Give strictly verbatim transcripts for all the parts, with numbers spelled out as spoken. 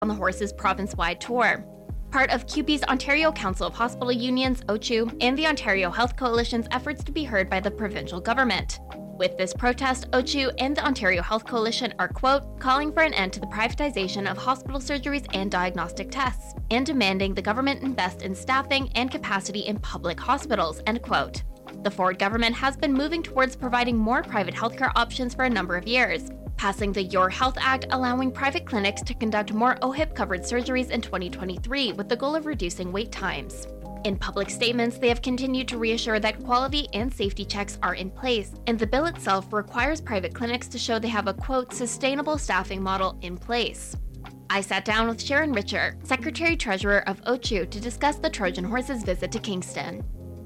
on the horse's province-wide tour. Part of C U P E's Ontario Council of Hospital Unions, O C U, and the Ontario Health Coalition's efforts to be heard by the provincial government. With this protest, O C U and the Ontario Health Coalition are, quote, calling for an end to the privatization of hospital surgeries and diagnostic tests, and demanding the government invest in staffing and capacity in public hospitals, end quote. The Ford government has been moving towards providing more private healthcare options for a number of years, passing the Your Health Act allowing private clinics to conduct more O H I P-covered surgeries in twenty twenty-three with the goal of reducing wait times. In public statements, they have continued to reassure that quality and safety checks are in place, and the bill itself requires private clinics to show they have a, quote, sustainable staffing model in place. I sat down with Sharon Richer, Secretary-Treasurer of O C U, to discuss the Trojan Horse's visit to Kingston.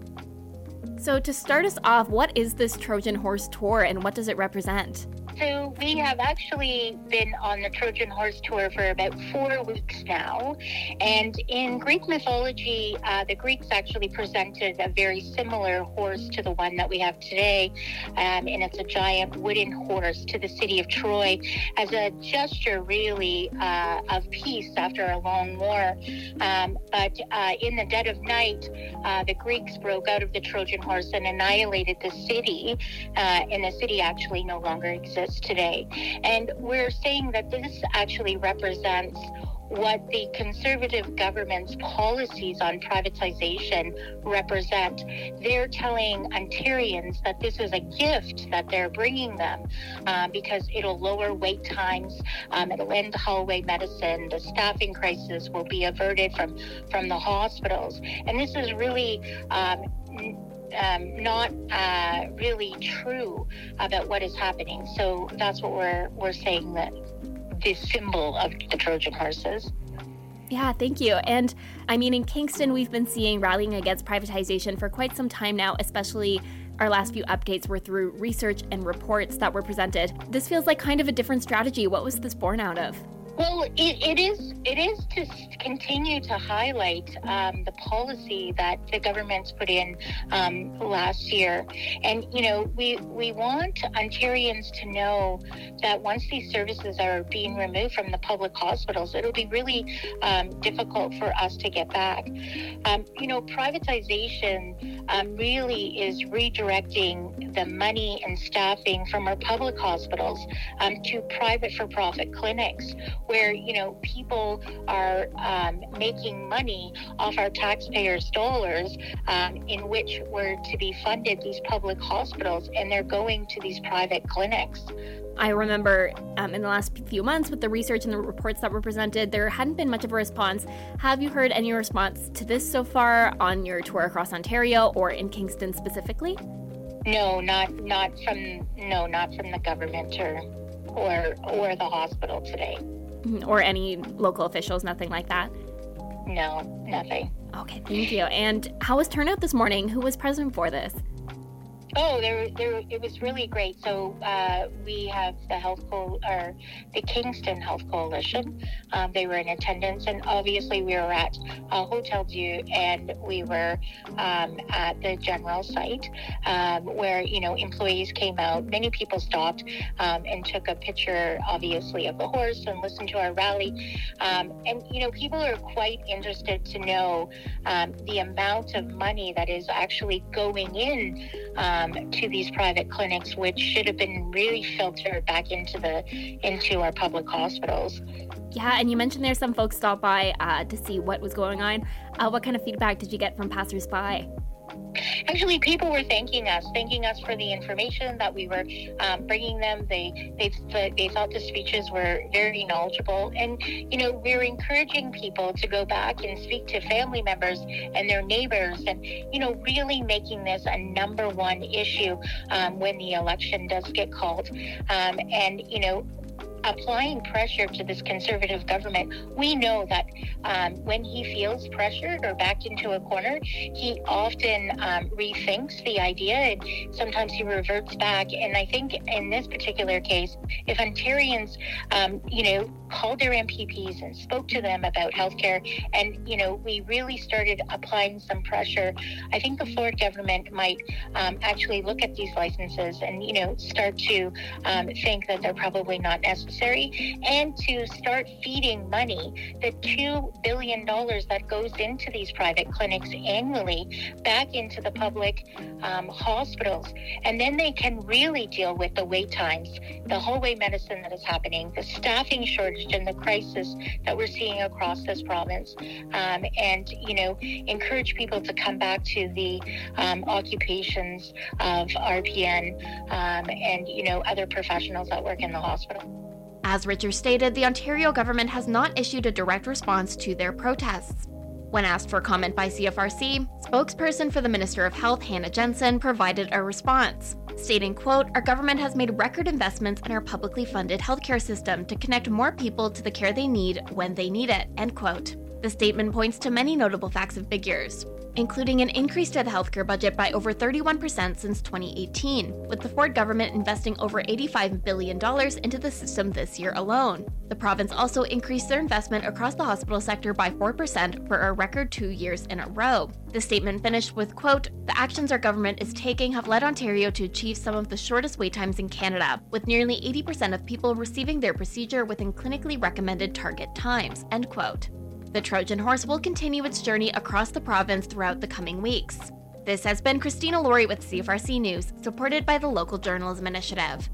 So to start us off, what is this Trojan Horse Tour and what does it represent? So we have actually been on the Trojan Horse Tour for about four weeks now. And in Greek mythology, uh, the Greeks actually presented a very similar horse to the one that we have today. Um, and it's a giant wooden horse to the city of Troy as a gesture really uh, of peace after a long war. Um, but uh, in the dead of night, uh, the Greeks broke out of the Trojan horse and annihilated the city. Uh, and the city actually no longer exists today. And we're saying that this actually represents what the Conservative government's policies on privatization represent. They're telling Ontarians that this is a gift that they're bringing them uh, because it'll lower wait times, um, it'll end hallway medicine, the staffing crisis will be averted from, from the hospitals. And this is really um, Um, not uh, really true about what is happening. So that's what we're we're saying, that the symbol of the Trojan horses. Yeah, thank you. And I mean, in Kingston, we've been seeing rallying against privatization for quite some time now, especially our last few updates were through research and reports that were presented. This feels like kind of a different strategy. What was this born out of? Well, it, it is it is to continue to highlight um, the policy that the government's put in um, last year. And, you know, we, we want Ontarians to know that once these services are being removed from the public hospitals, it'll be really um, difficult for us to get back. Um, you know, privatization um, really is redirecting the money and staffing from our public hospitals um, to private for-profit clinics, where, you know, people are um, making money off our taxpayers' dollars um, in which were to be funded these public hospitals, and they're going to these private clinics. I remember um, in the last few months with the research and the reports that were presented, there hadn't been much of a response. Have you heard any response to this so far on your tour across Ontario or in Kingston specifically? No, not not from no, not from the government or or or the hospital today. Or any local officials, nothing like that? No, nothing. Okay, thank you. And how was turnout this morning? Who was present for this? Oh, there, there, it was really great. So uh, we have the health co- or the Kingston Health Coalition. Um, they were in attendance, and obviously we were at uh, Hotel Dieu, and we were um, at the general site um, where, you know, employees came out. Many people stopped um, and took a picture, obviously, of the horse and listened to our rally. Um, and you know, people are quite interested to know um, the amount of money that is actually going in. Um, to these private clinics, which should have been really filtered back into the into our public hospitals. Yeah, and you mentioned there's some folks stopped by uh, to see what was going on. Uh, what kind of feedback did you get from passersby? Actually, people were thanking us, thanking us for the information that we were um, bringing them. They, they they thought the speeches were very knowledgeable. And, you know, we're encouraging people to go back and speak to family members and their neighbors and, you know, really making this a number one issue um, when the election does get called. Um, and, you know, applying pressure to this Conservative government. We know that um, when he feels pressured or backed into a corner, he often um, rethinks the idea and sometimes he reverts back. And I think in this particular case, if Ontarians, um, you know, called their M P Ps and spoke to them about healthcare and, you know, we really started applying some pressure, I think the Ford government might um, actually look at these licenses and, you know, start to um, think that they're probably not necessary necessary, and to start feeding money, the two billion dollars that goes into these private clinics annually, back into the public um, hospitals. And then they can really deal with the wait times, the hallway medicine that is happening, the staffing shortage and the crisis that we're seeing across this province, um, and, you know, encourage people to come back to the um, occupations of R P N um, and, you know, other professionals that work in the hospital. As Richard stated, the Ontario government has not issued a direct response to their protests. When asked for comment by C F R C, spokesperson for the Minister of Health, Hannah Jensen, provided a response, stating, quote, "Our government has made record investments in our publicly funded healthcare system to connect more people to the care they need when they need it," end quote. The statement points to many notable facts and figures, including an increase to the healthcare budget by over thirty-one percent since twenty eighteen, with the Ford government investing over eighty-five billion dollars into the system this year alone. The province also increased their investment across the hospital sector by four percent for a record two years in a row. The statement finished with, quote, "The actions our government is taking have led Ontario to achieve some of the shortest wait times in Canada, with nearly eighty percent of people receiving their procedure within clinically recommended target times," end quote. The Trojan Horse will continue its journey across the province throughout the coming weeks. This has been Christina Laurie with C F R C News, supported by the Local Journalism Initiative.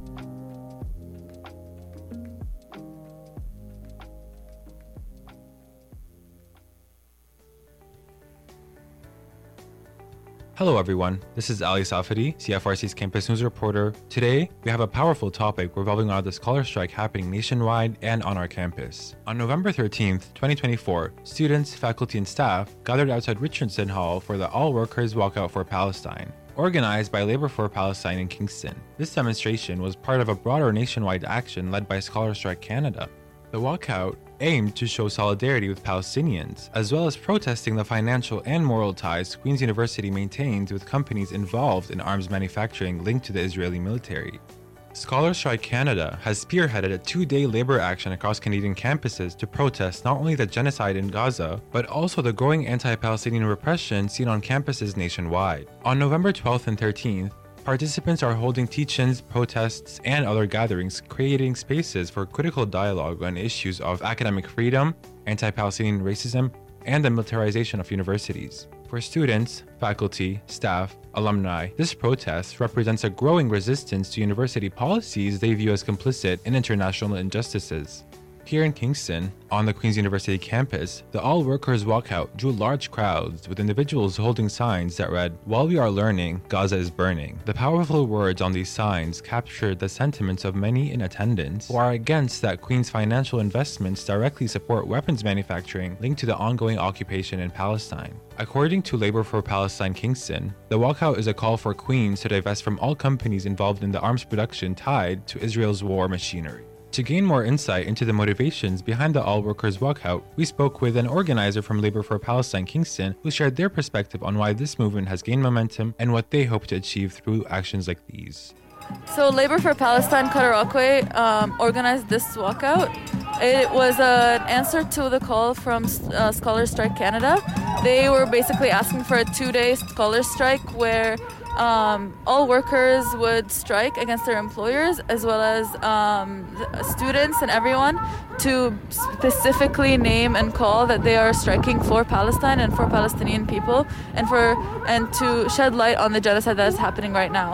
Hello everyone, this is Ali Safadi, C F R C's Campus News reporter. Today, we have a powerful topic revolving around the scholar strike happening nationwide and on our campus. On November thirteenth, twenty twenty-four, students, faculty, and staff gathered outside Richardson Hall for the All Workers Walkout for Palestine, organized by Labour for Palestine in Kingston. This demonstration was part of a broader nationwide action led by Scholar Strike Canada. The walkout aimed to show solidarity with Palestinians, as well as protesting the financial and moral ties Queen's University maintains with companies involved in arms manufacturing linked to the Israeli military. Scholar Strike Canada has spearheaded a two-day labor action across Canadian campuses to protest not only the genocide in Gaza, but also the growing anti-Palestinian repression seen on campuses nationwide. On November twelfth and thirteenth, participants are holding teach-ins, protests, and other gatherings, creating spaces for critical dialogue on issues of academic freedom, anti-Palestinian racism, and the militarization of universities. For students, faculty, staff, alumni, this protest represents a growing resistance to university policies they view as complicit in international injustices. Here in Kingston, on the Queen's University campus, the All Workers Walkout drew large crowds with individuals holding signs that read, "While we are learning, Gaza is burning." The powerful words on these signs captured the sentiments of many in attendance who are against that Queen's financial investments directly support weapons manufacturing linked to the ongoing occupation in Palestine. According to Labour for Palestine Kingston, the walkout is a call for Queens to divest from all companies involved in the arms production tied to Israel's war machinery. To gain more insight into the motivations behind the All Workers Walkout, we spoke with an organizer from Labour for Palestine Kingston who shared their perspective on why this movement has gained momentum and what they hope to achieve through actions like these. So Labour for Palestine Cataraqui um, organized this walkout. It was an answer to the call from uh, Scholar Strike Canada. They were basically asking for a two-day scholar strike where Um, all workers would strike against their employers, as well as um, students and everyone, to specifically name and call that they are striking for Palestine and for Palestinian people, and for and to shed light on the genocide that is happening right now.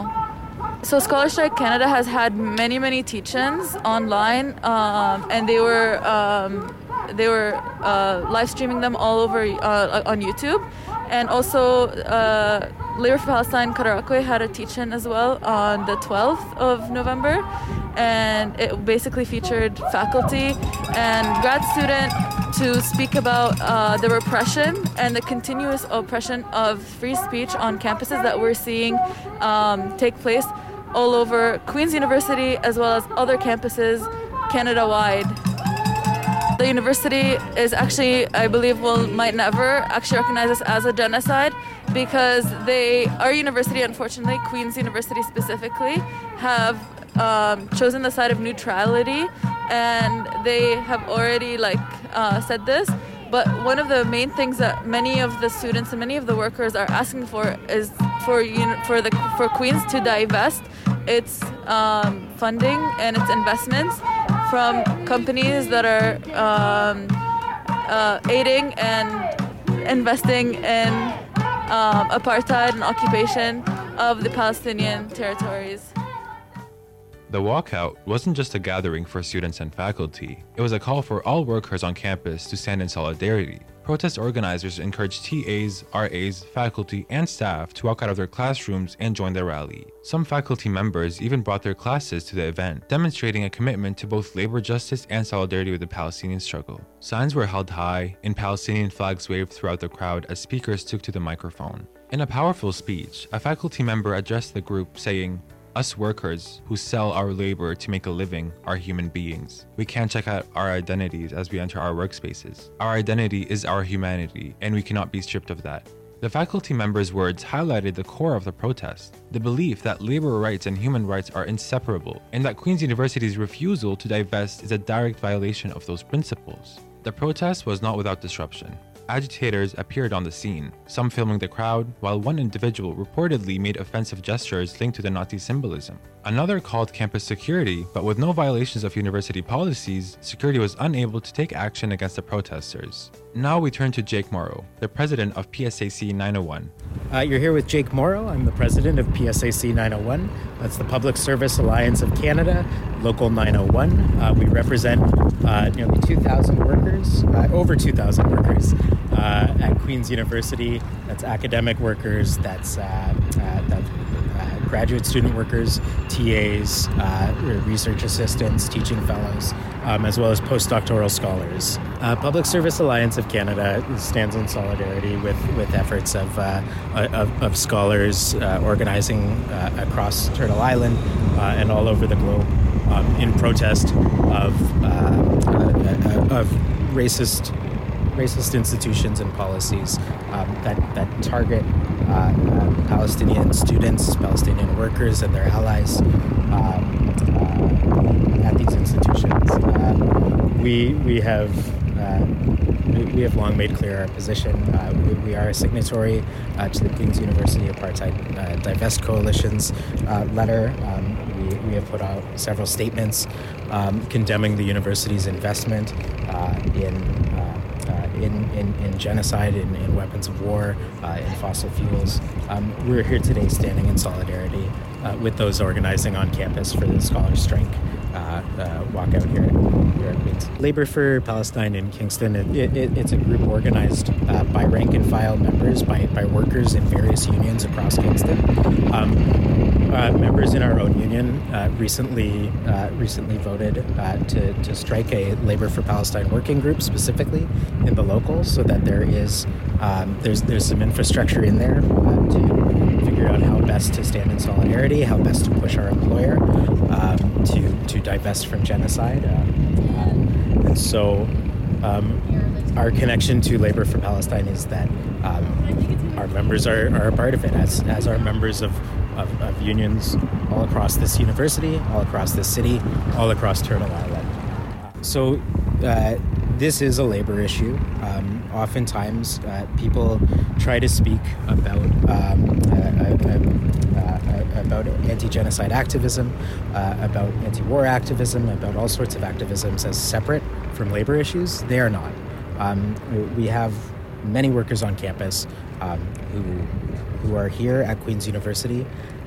So Scholar Strike Canada has had many, many teach-ins online, um, and they were um, they were uh, live streaming them all over uh, on YouTube. And also, uh, Labour for Palestine Cataraqui had a teach-in as well on the twelfth of November, and it basically featured faculty and grad student to speak about uh, the repression and the continuous oppression of free speech on campuses that we're seeing um, take place all over Queen's University as well as other campuses Canada-wide. The university is actually, I believe, will might never actually recognize this as a genocide because they, our university, unfortunately, Queen's University specifically, have um, chosen the side of neutrality, and they have already like uh, said this. But one of the main things that many of the students and many of the workers are asking for is for for the for Queen's to divest its um, funding and its investments from companies that are um, uh, aiding and investing in um, apartheid and occupation of the Palestinian territories. The walkout wasn't just a gathering for students and faculty, it was a call for all workers on campus to stand in solidarity. Protest organizers encouraged T As, R As, faculty, and staff to walk out of their classrooms and join the rally. Some faculty members even brought their classes to the event, demonstrating a commitment to both labor justice and solidarity with the Palestinian struggle. Signs were held high, and Palestinian flags waved throughout the crowd as speakers took to the microphone. In a powerful speech, a faculty member addressed the group, saying, "Us workers who sell our labor to make a living are human beings. We can't check out our identities as we enter our workspaces. Our identity is our humanity, and we cannot be stripped of that." The faculty member's words highlighted the core of the protest, the belief that labor rights and human rights are inseparable, and that Queen's University's refusal to divest is a direct violation of those principles. The protest was not without disruption. Agitators appeared on the scene, some filming the crowd, while one individual reportedly made offensive gestures linked to the Nazi symbolism. Another called campus security, but with no violations of university policies, security was unable to take action against the protesters. Now we turn to Jake Morrow, the president of P S A C nine oh one. Uh, you're here with Jake Morrow. I'm the president of P S A C nine oh one. That's the Public Service Alliance of Canada, Local nine oh one. Uh, we represent uh, nearly two thousand workers, uh, over two thousand workers uh, at Queen's University. That's academic workers, that's, uh, uh, that's uh, graduate student workers, T As, uh, research assistants, teaching fellows, um, as well as postdoctoral scholars. Uh, Public Service Alliance of Canada stands in solidarity with, with efforts of, uh, of, of scholars uh, organizing uh, across Turtle Island uh, and all over the globe um, in protest of, uh, uh, of racist racist institutions and policies um, that, that target uh, uh, Palestinian students, Palestinian workers, and their allies um, uh, at these institutions. Uh, we we have uh, we, we have long made clear our position. Uh, we, we are a signatory uh, to the Queen's University Apartheid uh, Divest Coalition's uh, letter. Um, we, we have put out several statements um, condemning the university's investment uh, in. Uh, Uh, in, in, in genocide, in, in weapons of war, uh, in fossil fuels. Um, we're here today standing in solidarity uh, with those organizing on campus for the Scholars Strike uh, uh, walkout here, here at Queen's. Labor for Palestine in Kingston, it, it, it's a group organized uh, by rank and file members, by, by workers in various unions across Kingston. Um, Uh, members in our own union uh, recently uh, recently voted uh, to, to strike a Labor for Palestine working group specifically in the locals, so that there is um, there's there's some infrastructure in there uh, to figure out how best to stand in solidarity, how best to push our employer um, to to divest from genocide, um, um, and so um, our connection to Labor for Palestine is that um, our members are, are a part of it, as as are members of. Of, of unions all across this university, all across this city, all across Turtle Island. So uh, this is a labor issue. Um, oftentimes uh, people try to speak about um, uh, uh, uh, about anti-genocide activism, uh, about anti-war activism, about all sorts of activisms as separate from labor issues. They are not. Um, we have many workers on campus um, who who are here at Queen's University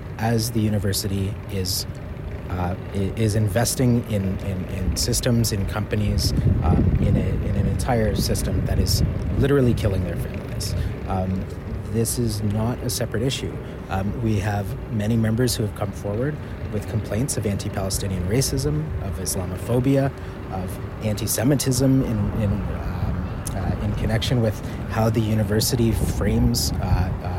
as the university is uh, is investing in, in, in systems, in companies, um, in, a, in an entire system that is literally killing their families. Um, this is not a separate issue. Um, we have many members who have come forward with complaints of anti-Palestinian racism, of Islamophobia, of anti-Semitism in, in um, uh, in connection with how the university frames uh, uh,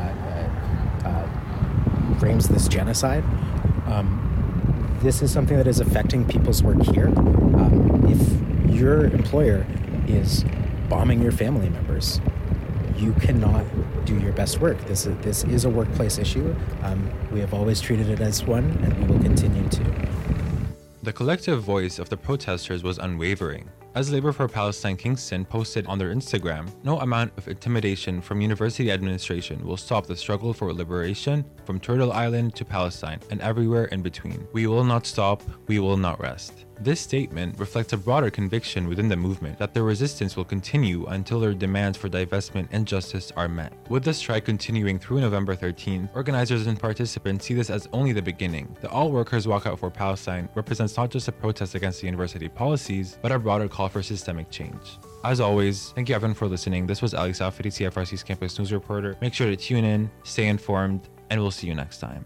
frames this genocide. Um, this is something that is affecting people's work here. Um, if your employer is bombing your family members, you cannot do your best work. This is, this is a workplace issue. Um, we have always treated it as one, and we will continue to. The collective voice of the protesters was unwavering. As Labor for Palestine Kingston posted on their Instagram, no amount of intimidation from university administration will stop the struggle for liberation from Turtle Island to Palestine and everywhere in between. We will not stop, we will not rest. This statement reflects a broader conviction within the movement that the resistance will continue until their demands for divestment and justice are met. With the strike continuing through November thirteenth, organizers and participants see this as only the beginning. The All Workers Walkout for Palestine represents not just a protest against the university policies, but a broader call for systemic change. As always, thank you everyone for listening. This was Ali Safadi, C F R C's Campus News Reporter. Make sure to tune in, stay informed, and we'll see you next time.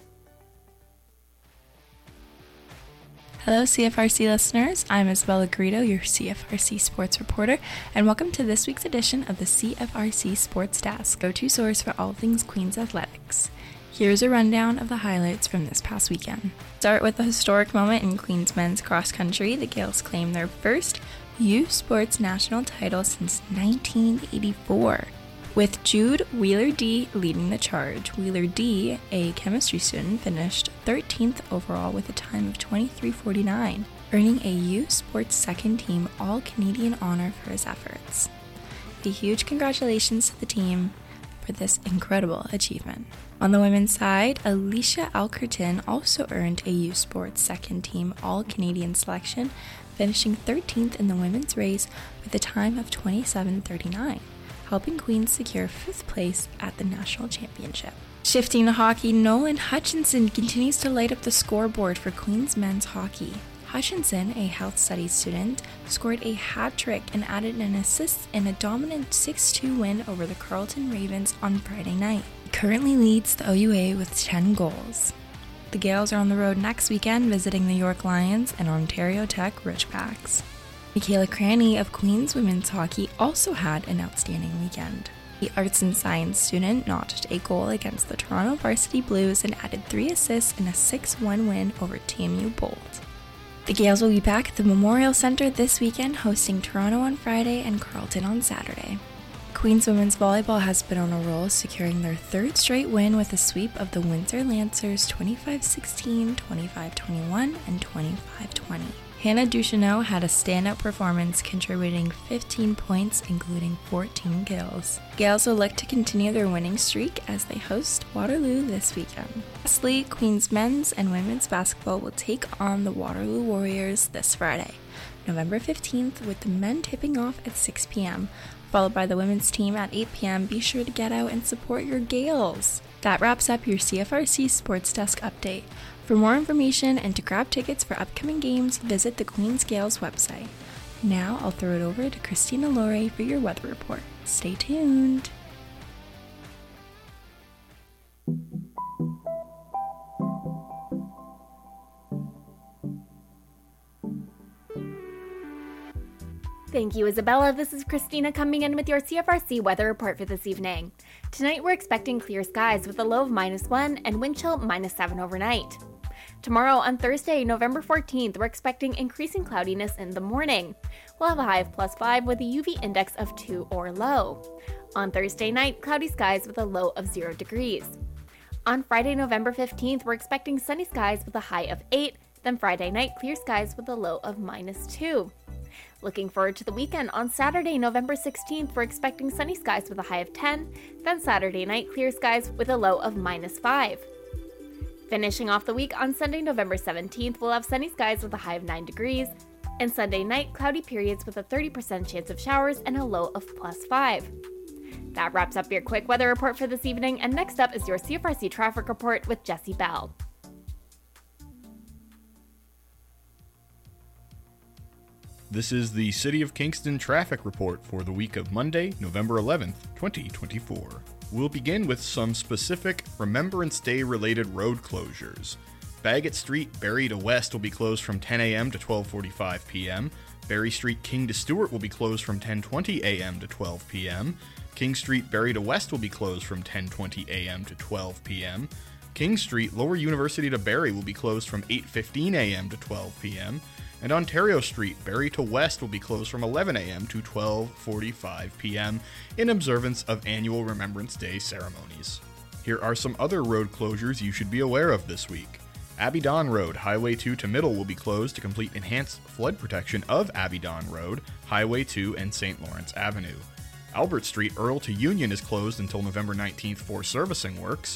Hello, C F R C listeners. I'm Isabella Garrido, your C F R C sports reporter, and welcome to this week's edition of the C F R C Sports Desk, go-to source for all things Queens athletics. Here's a rundown of the highlights from this past weekend. Start with a historic moment in Queens men's cross country. The Gales claimed their first U Sports national title since nineteen eighty-four. With Jude Wheeler-D leading the charge. Wheeler-D, a chemistry student, finished thirteenth overall with a time of twenty-three forty-nine, earning a U Sports second team All-Canadian honor for his efforts. A huge congratulations to the team for this incredible achievement. On the women's side, Alicia Alkerton also earned a U Sports second team All-Canadian selection, finishing thirteenth in the women's race with a time of twenty-seven thirty-nine. Helping Queens secure fifth place at the national championship. Shifting to hockey, Nolan Hutchinson continues to light up the scoreboard for Queens men's hockey. Hutchinson, a health studies student, scored a hat trick and added an assist in a dominant six two win over the Carleton Ravens on Friday night. He currently leads the O U A with ten goals. The Gales are on the road next weekend visiting the York Lions and Ontario Tech Ridgebacks. Michaela Cranny of Queens Women's Hockey also had an outstanding weekend. The arts and science student notched a goal against the Toronto Varsity Blues and added three assists in a six one win over T M U Bolt. The Gales will be back at the Memorial Centre this weekend, hosting Toronto on Friday and Carleton on Saturday. Queens Women's Volleyball has been on a roll, securing their third straight win with a sweep of the Windsor Lancers twenty-five sixteen, twenty-five twenty-one, and twenty-five twenty. Hannah Ducheneau had a standout performance, contributing fifteen points, including fourteen kills. Gales will look to continue their winning streak as they host Waterloo this weekend. Lastly, Queens men's and women's basketball will take on the Waterloo Warriors this Friday, November fifteenth, with the men tipping off at six p.m., followed by the women's team at eight p.m. Be sure to get out and support your Gales. That wraps up your C F R C Sports Desk update. For more information and to grab tickets for upcoming games, visit the Queens Gales website. Now I'll throw it over to Christina Laurie for your weather report. Stay tuned. Thank you, Isabella. This is Christina coming in with your C F R C weather report for this evening. Tonight we're expecting clear skies with a low of minus one and wind chill minus seven overnight. Tomorrow on Thursday, November fourteenth, we're expecting increasing cloudiness in the morning. We'll have a high of plus five with a U V index of two or low. On Thursday night, cloudy skies with a low of zero degrees. On Friday, November fifteenth, we're expecting sunny skies with a high of eight, then Friday night, clear skies with a low of minus two. Looking forward to the weekend, on Saturday, November sixteenth, we're expecting sunny skies with a high of ten, then Saturday night, clear skies with a low of minus five. Finishing off the week, on Sunday, November seventeenth, we'll have sunny skies with a high of nine degrees, and Sunday night, cloudy periods with a thirty percent chance of showers and a low of plus five. That wraps up your quick weather report for this evening, and next up is your C F R C traffic report with Jesse Bell. This is the City of Kingston traffic report for the week of Monday, November eleventh, twenty twenty-four. We'll begin with some specific Remembrance Day related road closures. Bagot Street, Barrie to West will be closed from ten a.m. to twelve forty-five p.m. Barrie Street, King to Stewart will be closed from ten twenty a.m. to twelve p.m. King Street, Barrie to West will be closed from ten twenty a.m. to twelve p.m. King Street, Lower University to Barrie will be closed from eight fifteen a.m. to twelve p.m. And Ontario Street, Barrie to West will be closed from eleven a.m. to twelve forty-five p.m. in observance of annual Remembrance Day ceremonies. Here are some other road closures you should be aware of this week. Abidon Road, Highway two to Middle will be closed to complete enhanced flood protection of Abidon Road, Highway two, and Saint Lawrence Avenue. Albert Street, Earl to Union is closed until November nineteenth for servicing works.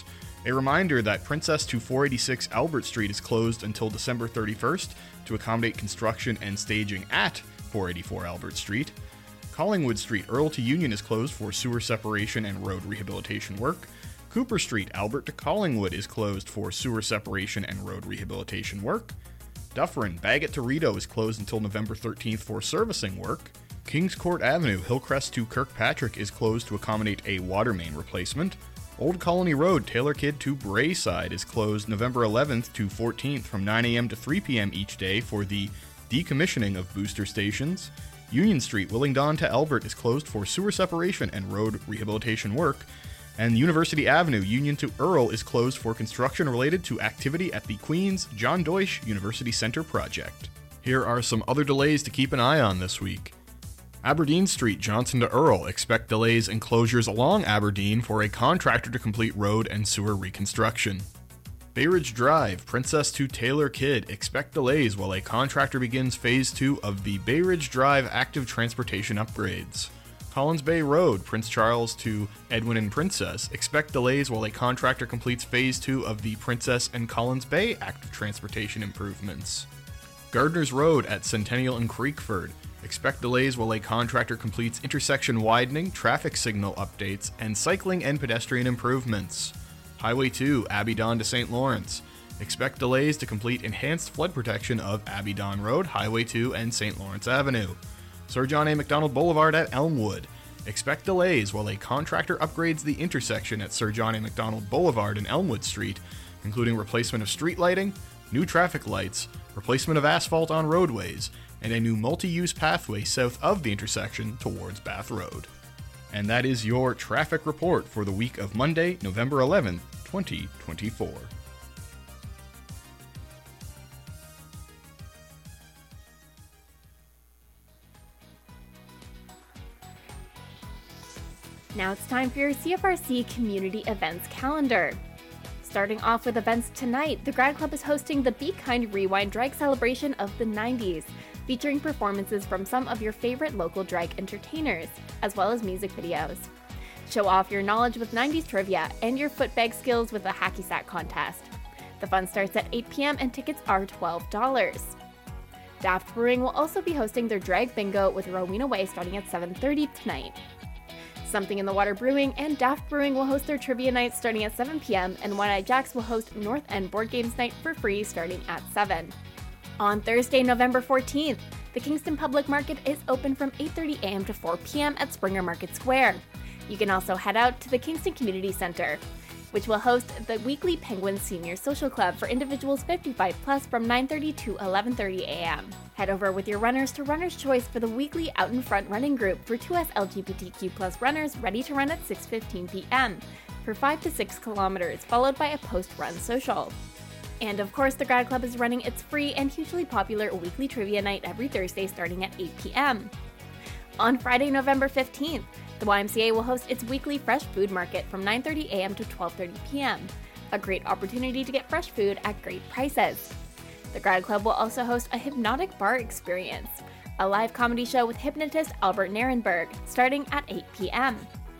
A reminder that Princess to four eighty-six Albert Street is closed until December thirty-first to accommodate construction and staging at four eighty-four Albert Street. Collingwood Street, Earl to Union is closed for sewer separation and road rehabilitation work. Cooper Street, Albert to Collingwood is closed for sewer separation and road rehabilitation work. Dufferin, Bagot to Rideau is closed until November thirteenth for servicing work. Kings Court Avenue, Hillcrest to Kirkpatrick is closed to accommodate a water main replacement. Old Colony Road, Taylor Kidd to Brayside is closed November eleventh to fourteenth from nine a.m. to three p.m. each day for the decommissioning of booster stations. Union Street, Willingdon to Albert is closed for sewer separation and road rehabilitation work. And University Avenue, Union to Earl is closed for construction related to activity at the Queen's John Deutsch University Center project. Here are some other delays to keep an eye on this week. Aberdeen Street, Johnson to Earl, expect delays and closures along Aberdeen for a contractor to complete road and sewer reconstruction. Bayridge Drive, Princess to Taylor Kidd, expect delays while a contractor begins phase two of the Bayridge Drive active transportation upgrades. Collins Bay Road, Prince Charles to Edwin and Princess, expect delays while a contractor completes phase two of the Princess and Collins Bay active transportation improvements. Gardner's Road at Centennial and Creekford, expect delays while a contractor completes intersection widening, traffic signal updates, and cycling and pedestrian improvements. Highway two, Abidon to Saint Lawrence. Expect delays to complete enhanced flood protection of Abidon Road, Highway two, and Saint Lawrence Avenue. Sir John A. Macdonald Boulevard at Elmwood. Expect delays while a contractor upgrades the intersection at Sir John A. Macdonald Boulevard and Elmwood Street, including replacement of street lighting, new traffic lights, replacement of asphalt on roadways, and a new multi-use pathway south of the intersection towards Bath Road. And that is your traffic report for the week of Monday, November eleventh, twenty twenty-four. Now it's time for your C F R C Community Events Calendar. Starting off with events tonight, the Grad Club is hosting the Be Kind Rewind Drag Celebration of the nineties, featuring performances from some of your favorite local drag entertainers, as well as music videos. Show off your knowledge with nineties trivia and your footbag skills with the Hacky Sack contest. The fun starts at eight p.m. and tickets are twelve dollars. Daft Brewing will also be hosting their Drag Bingo with Rowena Way starting at seven thirty tonight. Something in the Water Brewing and Daft Brewing will host their trivia night starting at seven p.m. and One Eye Jacks will host North End Board Games Night for free starting at seven. On Thursday, November fourteenth, the Kingston Public Market is open from eight thirty a.m. to four p.m. at Springer Market Square. You can also head out to the Kingston Community Center, which will host the weekly Penguin Senior Social Club for individuals fifty-five plus from nine thirty to eleven thirty a.m. Head over with your runners to Runner's Choice for the weekly Out in Front running group for two S L G B T Q plus runners ready to run at six fifteen p.m. for five to six kilometers, followed by a post-run social. And of course, the Grad Club is running its free and hugely popular weekly trivia night every Thursday starting at eight p.m. On Friday, November fifteenth, the Y M C A will host its weekly fresh food market from nine thirty a.m. to twelve thirty p.m. A great opportunity to get fresh food at great prices. The Grad Club will also host a hypnotic bar experience, a live comedy show with hypnotist Albert Nierenberg, starting at eight p.m.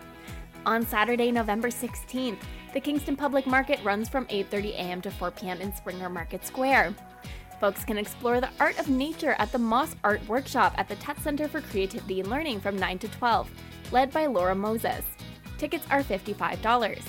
On Saturday, November sixteenth, the Kingston Public Market runs from eight thirty a.m. to four p.m. in Springer Market Square. Folks can explore the art of nature at the Moss Art Workshop at the Tett Center for Creativity and Learning from nine to twelve, led by Laura Moses. Tickets are fifty-five dollars.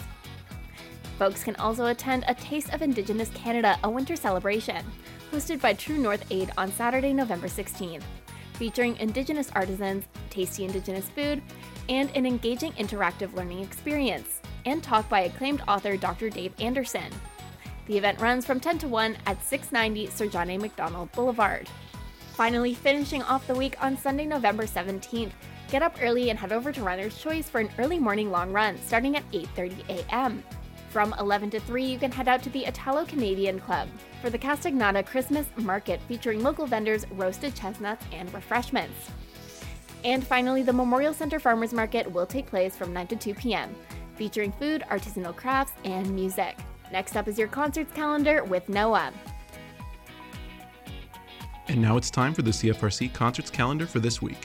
Folks can also attend A Taste of Indigenous Canada, a winter celebration, hosted by True North Aid on Saturday, November sixteenth, featuring Indigenous artisans, tasty Indigenous food, and an engaging interactive learning experience, and talk by acclaimed author Doctor Dave Anderson. The event runs from ten to one at six ninety Sir John A. Macdonald Boulevard. Finally, finishing off the week on Sunday, November seventeenth, get up early and head over to Runner's Choice for an early morning long run starting at eight thirty a.m. From eleven to three, you can head out to the Italo-Canadian Club for the Castagnata Christmas Market featuring local vendors, roasted chestnuts, and refreshments. And finally, the Memorial Center Farmers Market will take place from nine to two p.m., featuring food, artisanal crafts, and music. Next up is your concerts calendar with Noah. And now it's time for the C F R C concerts calendar for this week.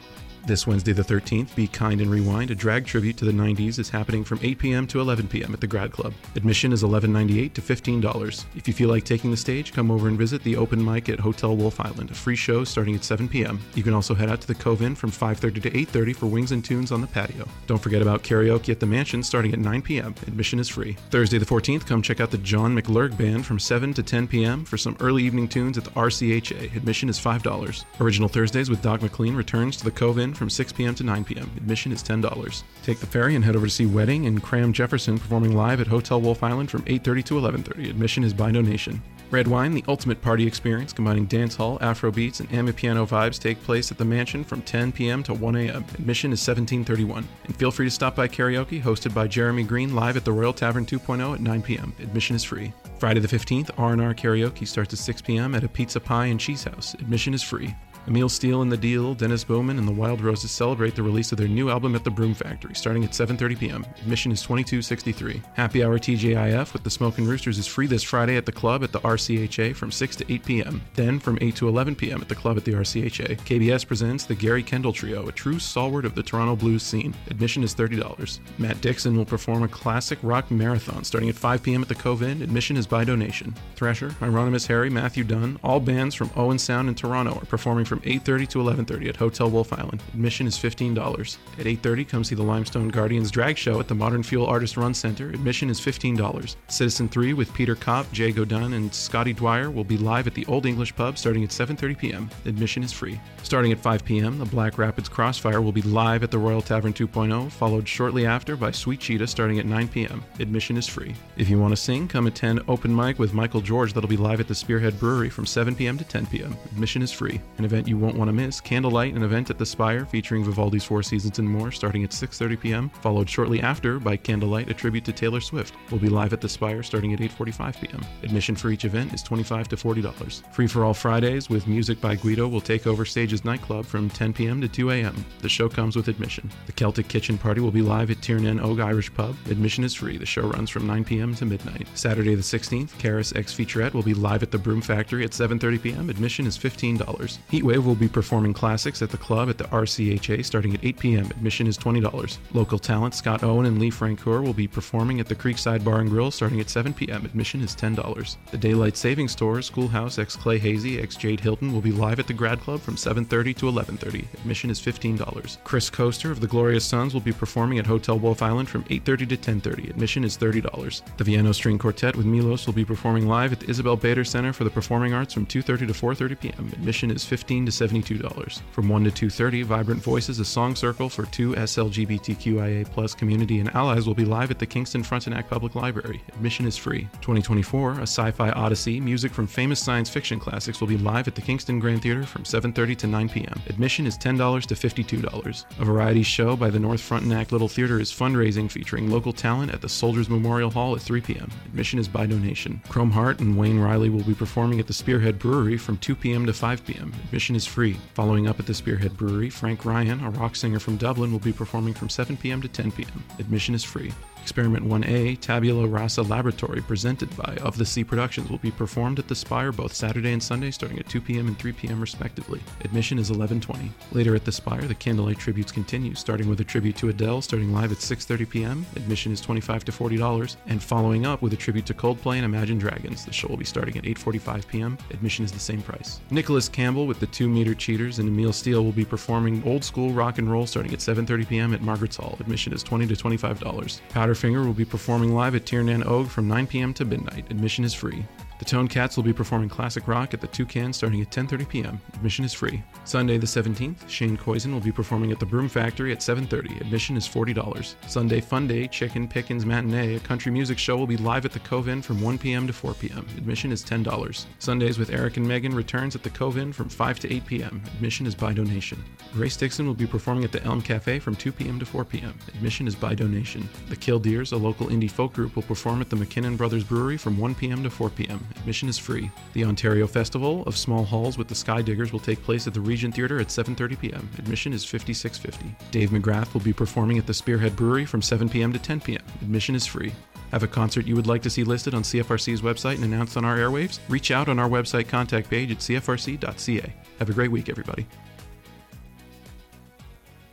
This Wednesday the thirteenth, Be Kind and Rewind, a drag tribute to the nineties, is happening from eight p.m. to eleven p.m. at the Grad Club. Admission is eleven ninety-eight to fifteen dollars. If you feel like taking the stage, come over and visit the open mic at Hotel Wolf Island, a free show starting at seven p.m. You can also head out to the Cove Inn from five thirty to eight thirty for wings and tunes on the patio. Don't forget about karaoke at the Mansion starting at nine p.m. Admission is free. Thursday the fourteenth, come check out the John McLurg Band from seven to ten p.m. for some early evening tunes at the R C H A. Admission is five dollars. Original Thursdays with Doc McLean returns to the Cove Inn from six p.m. to nine p.m. Admission is ten dollars. Take the ferry and head over to see Wedding and Cram Jefferson performing live at Hotel Wolf Island from eight thirty to eleven thirty. Admission is by donation. Red Wine, the ultimate party experience combining dancehall, Afro beats, and Amapiano vibes, take place at the Mansion from ten p.m. to one a.m. Admission is seventeen thirty-one. And feel free to stop by karaoke, hosted by Jeremy Green, live at the Royal Tavern two point oh at nine p.m. Admission is free. Friday the fifteenth, R and R Karaoke starts at six p.m. at a Pizza Pie and Cheese House. Admission is free. Emil Steele and The Deal, Dennis Bowman, and the Wild Roses celebrate the release of their new album at the Broom Factory, starting at seven thirty p.m. Admission is twenty-two sixty-three. Happy Hour T J I F with the Smokin' Roosters is free this Friday at the club at the R C H A from six to eight p.m. Then, from eight to eleven p.m. at the club at the R C H A, K B S presents the Gary Kendall Trio, a true stalwart of the Toronto blues scene. Admission is thirty dollars. Matt Dixon will perform a classic rock marathon starting at five p.m. at the Cove Inn. Admission is by donation. Thresher, Hieronymus Harry, Matthew Dunn, all bands from Owen Sound in Toronto are performing from eight thirty to eleven thirty at Hotel Wolf Island. Admission is fifteen dollars. At eight thirty, come see the Limestone Guardians drag show at the Modern Fuel Artist Run Center. Admission is fifteen dollars. Citizen three with Peter Kopp, Jay Godin, and Scotty Dwyer will be live at the Old English Pub starting at seven thirty p.m. Admission is free. Starting at five p.m., the Black Rapids Crossfire will be live at the Royal Tavern two point oh, followed shortly after by Sweet Cheetah starting at nine p.m. Admission is free. If you want to sing, come attend Open Mic with Michael George that'll be live at the Spearhead Brewery from seven p.m. to ten p.m. Admission is free. An event you won't want to miss, Candlelight, an event at the Spire featuring Vivaldi's Four Seasons and more, starting at six thirty p.m., followed shortly after by Candlelight, a tribute to Taylor Swift. Will be live at the Spire starting at eight forty-five p.m. Admission for each event is twenty-five to forty dollars. Free for all Fridays with Music by Guido will take over Stage's nightclub from ten p.m. to two a.m. The show comes with admission. The Celtic Kitchen Party will be live at Tiernan Oak Irish Pub. Admission is free. The show runs from nine p.m. to midnight. Saturday the sixteenth, Karis X Featurette will be live at the Broom Factory at seven thirty p.m. Admission is fifteen dollars. Heatwave will be performing classics at the club at the R C H A starting at eight p.m. Admission is twenty dollars. Local talent Scott Owen and Lee Francoeur will be performing at the Creekside Bar and Grill starting at seven p.m. Admission is ten dollars. The Daylight Saving Store, Schoolhouse X Clay Hazy X Jade Hilton will be live at the Grad Club from seven thirty to eleven thirty. Admission is fifteen dollars. Chris Coaster of the Glorious Sons will be performing at Hotel Wolf Island from eight thirty to ten thirty. Admission is thirty dollars. The Vienna String Quartet with Milos will be performing live at the Isabel Bader Center for the Performing Arts from two thirty to four thirty p.m. Admission is fifteen to seventy-two dollars. From one to two thirty, Vibrant Voices, a song circle for two S L G B T Q I A plus community and allies, will be live at the Kingston Frontenac Public Library. Admission is free. twenty twenty-four, a sci-fi odyssey, music from famous science fiction classics, will be live at the Kingston Grand Theater from seven thirty to nine p.m. Admission is ten dollars to fifty-two dollars. A variety show by the North Frontenac Little Theater is fundraising featuring local talent at the Soldiers Memorial Hall at three p.m. Admission is by donation. Chrome Heart and Wayne Riley will be performing at the Spearhead Brewery from two p.m. to five p.m. Admission is free. Following up at the Spearhead Brewery, Frank Ryan, a rock singer from Dublin, will be performing from seven p.m. to ten p.m. Admission is free. Experiment one A, Tabula Rasa Laboratory, presented by Of the Sea Productions, will be performed at the Spire both Saturday and Sunday starting at two p.m. and three p.m. respectively. Admission is eleven twenty. Later at the Spire, the Candlelight tributes continue, starting with a tribute to Adele starting live at six thirty p.m. Admission is twenty-five to forty dollars, and following up with a tribute to Coldplay and Imagine Dragons. The show will be starting at eight forty-five p.m. Admission is the same price. Nicholas Campbell with the Two Meter Cheaters and Emil Steele will be performing old school rock and roll starting at seven thirty p.m. at Margaret's Hall. Admission is twenty to twenty-five dollars. Powderfinger will be performing live at Tiernan Oak from nine p.m. to midnight. Admission is free. The Tone Cats will be performing classic rock at the Toucan starting at ten thirty p.m. Admission is free. Sunday the seventeenth, Shane Coyson will be performing at the Broom Factory at seven thirty. Admission is forty dollars. Sunday Fun Day, Chicken Pickens Matinee, a country music show, will be live at the Cove Inn from one p.m. to four p.m. Admission is ten dollars. Sundays with Eric and Megan returns at the Cove Inn from five to eight p.m. Admission is by donation. Grace Dixon will be performing at the Elm Cafe from two p.m. to four p.m. Admission is by donation. The Killdeers, a local indie folk group, will perform at the McKinnon Brothers Brewery from one p.m. to four p.m. Admission is free. The Ontario Festival of Small Halls with the Sky Diggers will take place at the Regent Theatre at seven thirty p.m. Admission is fifty-six fifty. Dave McGrath will be performing at the Spearhead Brewery from seven p.m. to ten p.m. Admission is free. Have a concert you would like to see listed on C F R C's website and announced on our airwaves? Reach out on our website contact page at c f r c dot c a. Have a great week, everybody.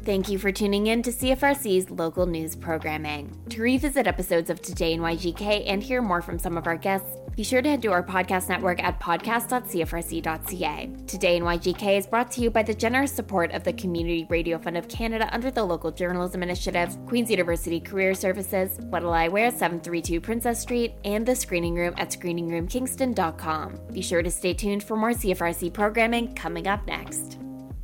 Thank you for tuning in to C F R C's local news programming. To revisit episodes of Today in Y G K and hear more from some of our guests, be sure to head to our podcast network at podcast dot c f r c dot c a. Today in Y G K is brought to you by the generous support of the Community Radio Fund of Canada under the Local Journalism Initiative, Queen's University Career Services, What'll I Wear, seven thirty-two Princess Street, and the Screening Room at screening room kingston dot com. Be sure to stay tuned for more C F R C programming coming up next.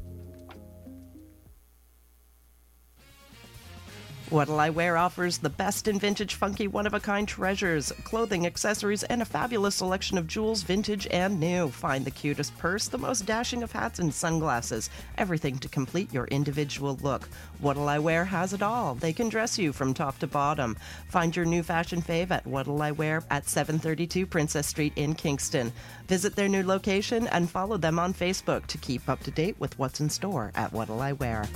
What'll I Wear offers the best in vintage, funky, one-of-a-kind treasures, clothing, accessories, and a fabulous selection of jewels, vintage and new. Find the cutest purse, the most dashing of hats and sunglasses, everything to complete your individual look. What'll I Wear has it all. They can dress you from top to bottom. Find your new fashion fave at What'll I Wear at seven thirty-two Princess Street in Kingston. Visit their new location and follow them on Facebook to keep up to date with what's in store at What'll I Wear.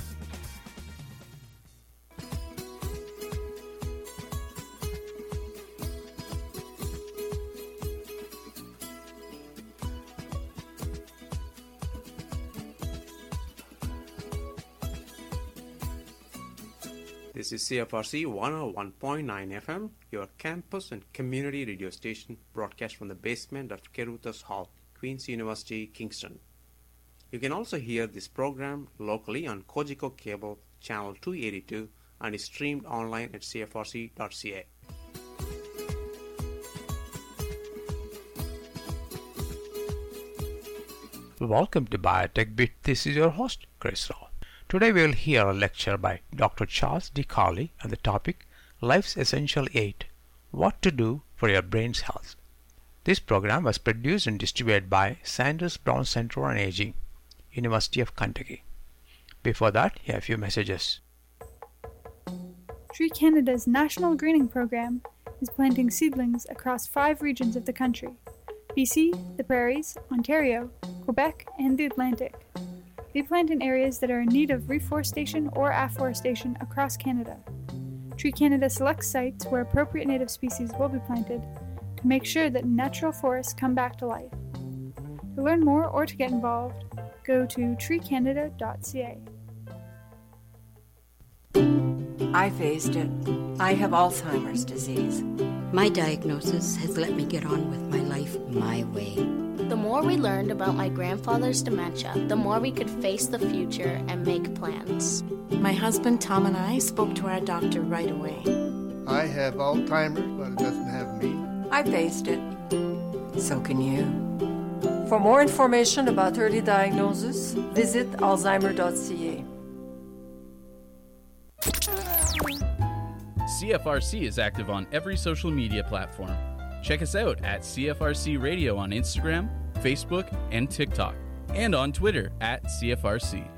This is C F R C one oh one point nine F M, your campus and community radio station, broadcast from the basement of Carruthers Hall, Queen's University, Kingston. You can also hear this program locally on Kojiko Cable, channel two eighty-two, and is streamed online at c f r c dot c a. Welcome to Biotech Bit. This is your host, Chris Rao. Today we will hear a lecture by Doctor Charles DiCarli on the topic Life's Essential eight, What to Do for Your Brain's Health. This program was produced and distributed by Sanders Brown Center on Aging, University of Kentucky. Before that, here are a few messages. Tree Canada's National Greening Program is planting seedlings across five regions of the country: B C, the Prairies, Ontario, Quebec, and the Atlantic. They plant in areas that are in need of reforestation or afforestation across Canada. Tree Canada selects sites where appropriate native species will be planted to make sure that natural forests come back to life. To learn more or to get involved, go to tree canada dot c a. I faced it. I have Alzheimer's disease. My diagnosis has let me get on with my life my way. The more we learned about my grandfather's dementia, the more we could face the future and make plans. My husband Tom and I spoke to our doctor right away. I have Alzheimer's, but it doesn't have me. I faced it. So can you. For more information about early diagnosis, visit alzheimer dot c a. C F R C is active on every social media platform. Check us out at C F R C Radio on Instagram, Facebook, and TikTok, and on Twitter at C F R C.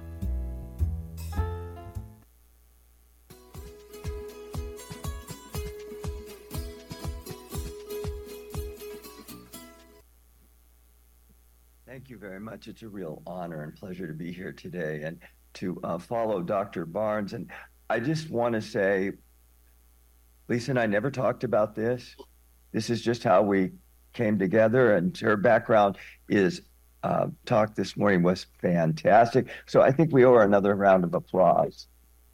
Thank you very much. It's a real honor and pleasure to be here today and to uh, follow Doctor Barnes. And I just want to say, Lisa and I never talked about this. This is just how we came together, and her background is uh, talk this morning was fantastic. So I think we owe her another round of applause.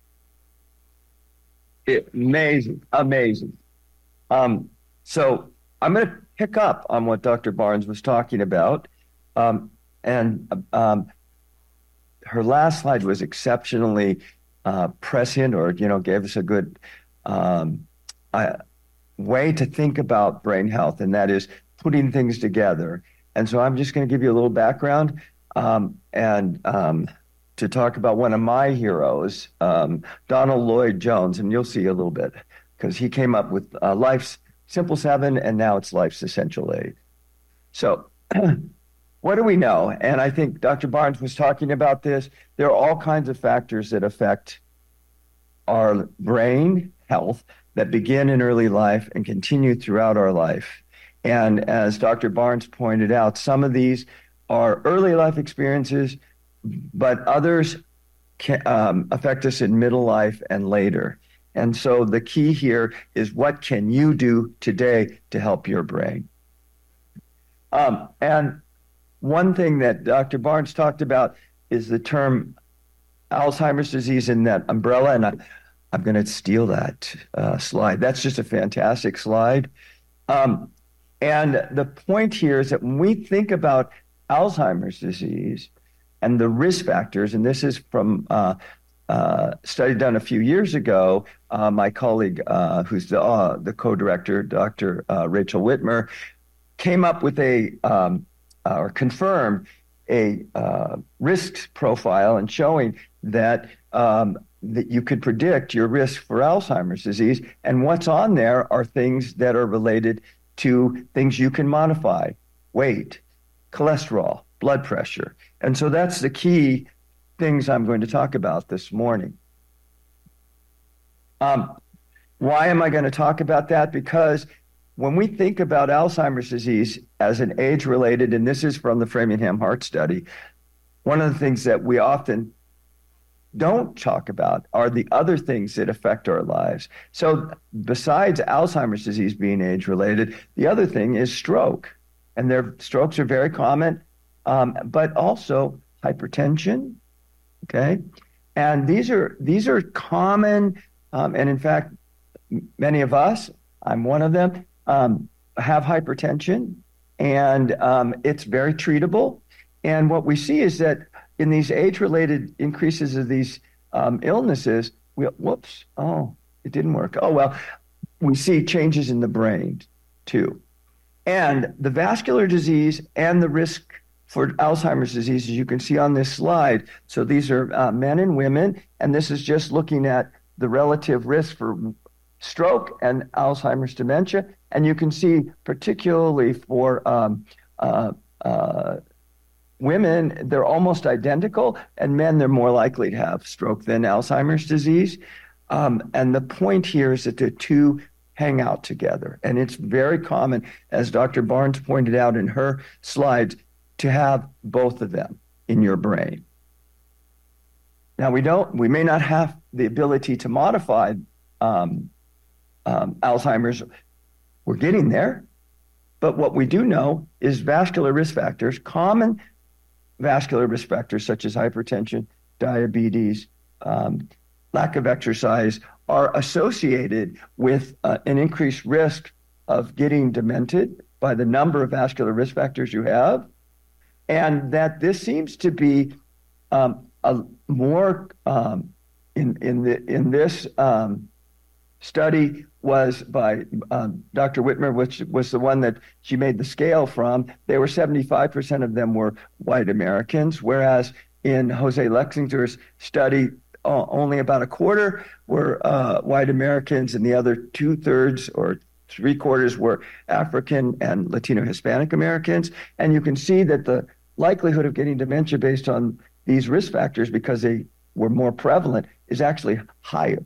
It, amazing, amazing. Um, so I'm going to pick up on what Doctor Barnes was talking about. Um, and um, her last slide was exceptionally uh, prescient, or, you know, gave us a good um, uh, way to think about brain health, and that is putting things together. And so I'm just going to give you a little background um, and um, to talk about one of my heroes, um, Donald Lloyd Jones, and you'll see a little bit because he came up with uh, Life's Simple Seven, and now it's Life's Essential Eight. So what do we know? And I think Doctor Barnes was talking about this. There are all kinds of factors that affect our brain health that begin in early life and continue throughout our life. And as Doctor Barnes pointed out, some of these are early life experiences, but others can um, affect us in middle life and later. And so the key here is, what can you do today to help your brain? Um, and one thing that Doctor Barnes talked about is the term Alzheimer's disease in that umbrella, and I, I'm going to steal that uh, slide. That's just a fantastic slide. Um, and the point here is that when we think about Alzheimer's disease and the risk factors, and this is from uh, uh, study done a few years ago, uh, my colleague, uh, who's the, uh, the co-director, Doctor Uh, Rachel Whitmer, came up with a, um, uh, or confirmed a uh, risk profile and showing that um, that you could predict your risk for Alzheimer's disease. And what's on there are things that are related to things you can modify: weight, cholesterol, blood pressure. And so that's the key things I'm going to talk about this morning. Um, why am I going to talk about that? Because when we think about Alzheimer's disease as an age-related, and this is from the Framingham Heart Study, one of the things that we often don't talk about are the other things that affect our lives. So besides Alzheimer's disease being age-related, the other thing is stroke. And their strokes are very common, um, but also hypertension, okay? And these are these are common, um, and in fact, many of us, I'm one of them, um, have hypertension, and um, it's very treatable. And what we see is that in these age-related increases of these um, illnesses, we, whoops, oh, it didn't work. Oh, well, we see changes in the brain too. And the vascular disease and the risk for Alzheimer's disease, as you can see on this slide. So these are uh, men and women, and this is just looking at the relative risk for stroke and Alzheimer's dementia. And you can see particularly for um, uh, uh, women, they're almost identical, and men, they're more likely to have stroke than Alzheimer's disease. Um, and the point here is that the two hang out together. And it's very common, as Doctor Barnes pointed out in her slides, to have both of them in your brain. Now, we don't, we may not have the ability to modify um, um, Alzheimer's. We're getting there. But what we do know is vascular risk factors, common vascular risk factors such as hypertension, diabetes, um, lack of exercise, are associated with uh, an increased risk of getting demented by the number of vascular risk factors you have. And that this seems to be um, a more um, in in the in this um, study was by um, Doctor Whitmer, which was the one that she made the scale from. They were seventy-five percent of them were white Americans, whereas in Jose Lexinger's study, uh, only about a quarter were uh, white Americans, and the other two thirds or three quarters were African and Latino Hispanic Americans. And you can see that the likelihood of getting dementia based on these risk factors, because they were more prevalent, is actually higher.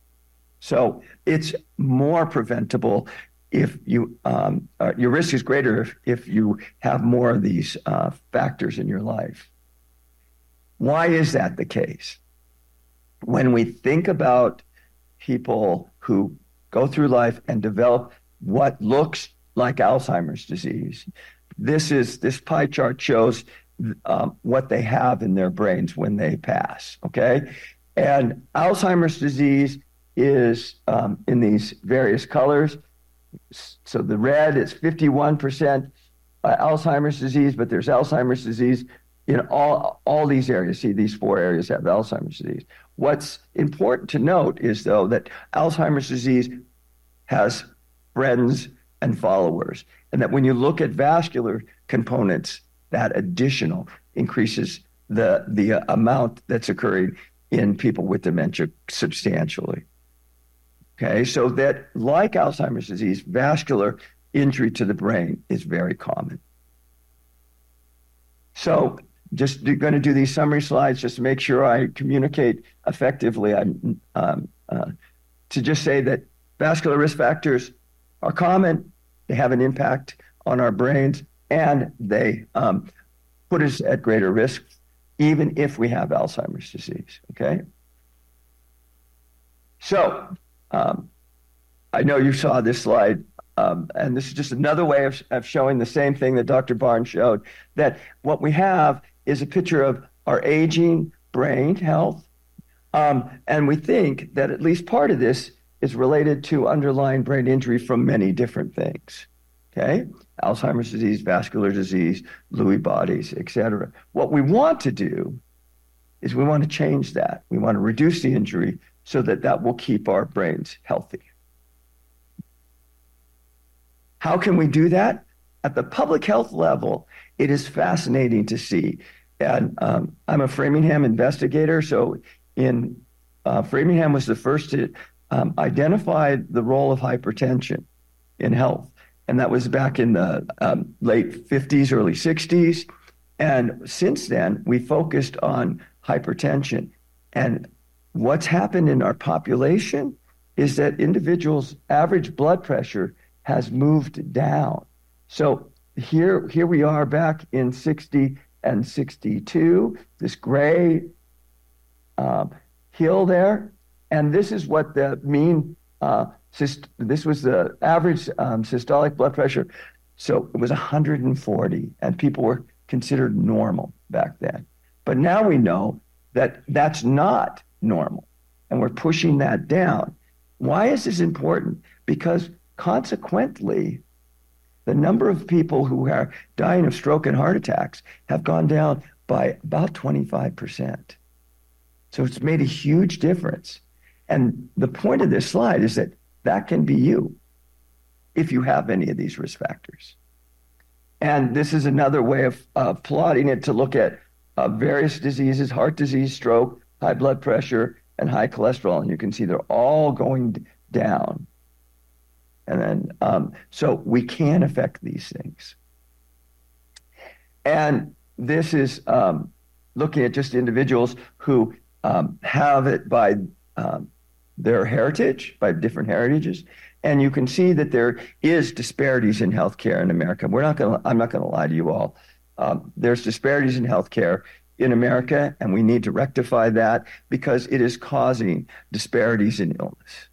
So it's more preventable if you, um, uh, your risk is greater if, if you have more of these uh, factors in your life. Why is that the case? When we think about people who go through life and develop what looks like Alzheimer's disease, this is this pie chart shows um, what they have in their brains when they pass, okay? And Alzheimer's disease is um, in these various colors. So the red is fifty-one percent uh, Alzheimer's disease, but there's Alzheimer's disease in all, all these areas. See, these four areas have Alzheimer's disease. What's important to note is, though, that Alzheimer's disease has friends and followers, and that when you look at vascular components, that additional increases the, the uh, amount that's occurring in people with dementia substantially. Okay, so that, like Alzheimer's disease, vascular injury to the brain is very common. So just do, going to do these summary slides just to make sure I communicate effectively. I'm um, uh, to just say that vascular risk factors are common. They have an impact on our brains, and they um, put us at greater risk, even if we have Alzheimer's disease. Okay. So um, I know you saw this slide. Um, and this is just another way of, of showing the same thing that Doctor Barnes showed, that what we have is a picture of our aging brain health Um, and we think that at least part of this is related to underlying brain injury from many different things. Okay? Alzheimer's disease, vascular disease, Lewy bodies, et cetera. What we want to do is we want to change that. We want to reduce the injury so that that will keep our brains healthy. How can we do that? At the public health level, it is fascinating to see. And um, I'm a Framingham investigator, so in uh, Framingham was the first to um, identify the role of hypertension in health. And that was back in the um, late fifties, early sixties. And since then, we focused on hypertension. And what's happened in our population is that individuals' average blood pressure has moved down. So here, here we are back in sixty and sixty-two, this gray um, hill there. And this is what the mean, uh, syst- this was the average um, systolic blood pressure. So it was one hundred forty, and people were considered normal back then. But now we know that that's not normal, and we're pushing that down. Why is this important? Because consequently, the number of people who are dying of stroke and heart attacks have gone down by about twenty-five percent. So it's made a huge difference. And the point of this slide is that that can be you if you have any of these risk factors. And this is another way of uh, plotting it to look at uh, various diseases, heart disease, stroke, high blood pressure, and high cholesterol. And you can see they're all going down. And then, um, so we can affect these things. And this is um, looking at just individuals who um, have it by um, their heritage, by different heritages. And you can see that there is disparities in healthcare in America. We're not going to, I'm not going to lie to you all. Um, there's disparities in healthcare in America, and we need to rectify that because it is causing disparities in illness.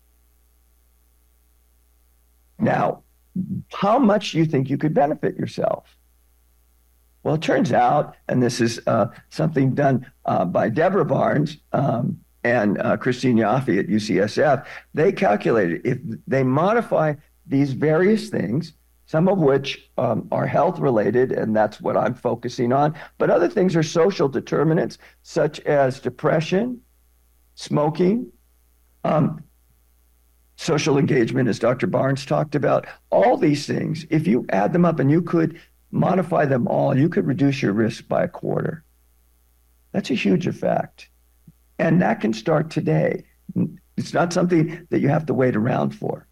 Now, how much do you think you could benefit yourself? Well, it turns out, and this is uh, something done uh, by Deborah Barnes um, and uh, Christine Yaffe at U C S F, they calculated if they modify these various things, some of which um, are health related, and that's what I'm focusing on, but other things are social determinants, such as depression, smoking, um, social engagement, as Doctor Barnes talked about. All these things, if you add them up and you could modify them all, you could reduce your risk by a quarter. That's a huge effect. And that can start today. It's not something that you have to wait around for.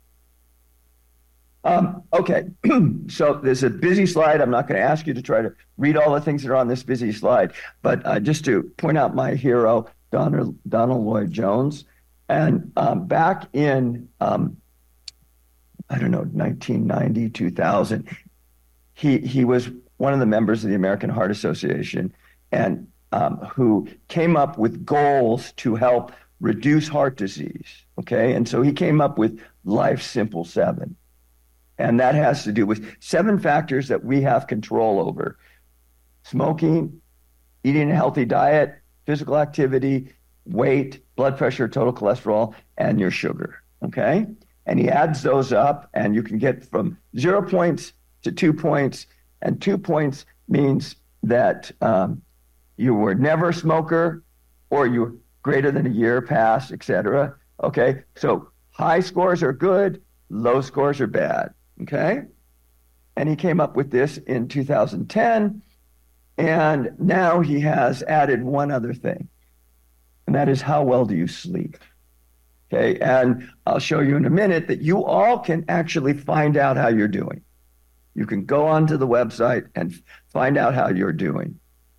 Um, okay, so there's a busy slide. I'm not going to ask you to try to read all the things that are on this busy slide, but uh, just to point out my hero, Donald, Donald Lloyd Jones. And um, back in, um, I don't know, nineteen ninety, two thousand, he he was one of the members of the American Heart Association, and um, who came up with goals to help reduce heart disease, okay? And so he came up with Life's Simple Seven. And that has to do with seven factors that we have control over: smoking, eating a healthy diet, physical activity, weight, blood pressure, total cholesterol, and your sugar, okay? And he adds those up, and you can get from zero points to two points, and two points means that um, you were never a smoker, or you were greater than a year past, et cetera, okay? So high scores are good, low scores are bad, okay? And he came up with this in two thousand ten, and now he has added one other thing. And that is, how well do you sleep? Okay, and I'll show you in a minute that you all can actually find out how you're doing. You can go onto the website and find out how you're doing.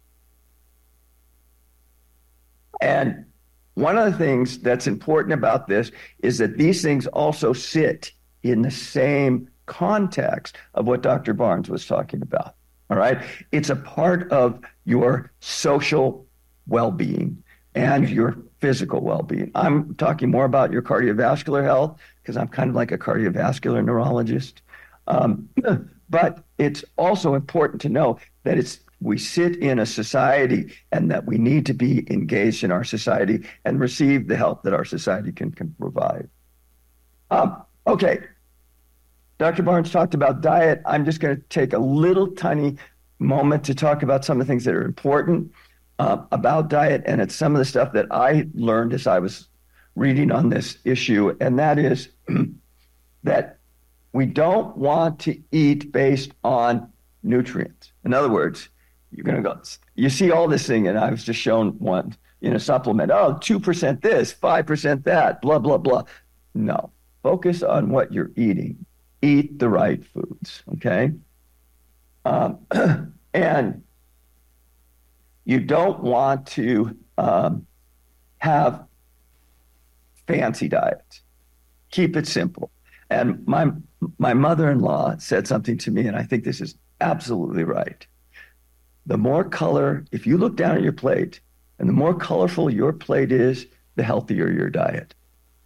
And one of the things that's important about this is that these things also sit in the same context of what Doctor Barnes was talking about. All right, it's a part of your social well-being and your physical well-being. I'm talking more about your cardiovascular health because I'm kind of like a cardiovascular neurologist. Um, but it's also important to know that it's we sit in a society and that we need to be engaged in our society and receive the help that our society can, can provide. Um, okay, Doctor Barnes talked about diet. I'm just going to take a little tiny moment to talk about some of the things that are important uh, about diet, and it's some of the stuff that I learned as I was reading on this issue, and that is that we don't want to eat based on nutrients. In other words, you're going to go, you see all this thing, and I was just shown one in a supplement. Oh, two percent this, five percent that, blah, blah, blah. No, focus on what you're eating. Eat the right foods, okay? Um, and you don't want to um, have fancy diets. Keep it simple. And my my mother-in-law said something to me, and I think this is absolutely right. The more color, if you look down at your plate, and the more colorful your plate is, the healthier your diet.